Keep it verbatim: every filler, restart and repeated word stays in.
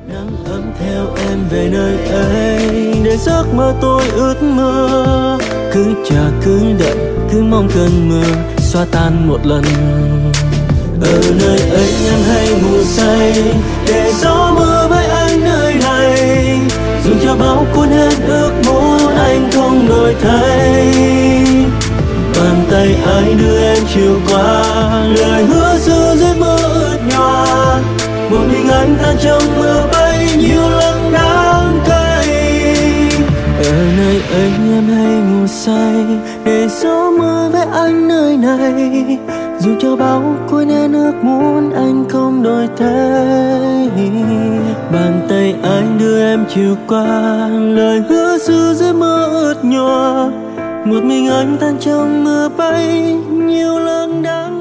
Nắng ấm theo em về nơi ấy, để giấc mơ tôi ướt mưa. Cứ chờ cứ đợi cứ mong cơn mưa xóa tan một lần. Ở nơi ấy em hay ngủ say, để gió mưa với anh nơi này. Dù cho bão cuốn hết ước muốn anh không đổi thay. Bàn tay ai đưa em chiều qua, lời hứa xưa dưới mưa ướt nhòa. Một mình anh than trong mưa bay nhiều lần đắng cay. Ở nơi ấy em hay ngủ say, để gió mưa với anh nơi này. Dù cho bão cuốn nên ước muốn anh không đổi thay. Bàn tay anh đưa em chiều qua, lời hứa xưa dưới mưa ướt nhòa. Một mình anh than trong mưa bay nhiều lần đắng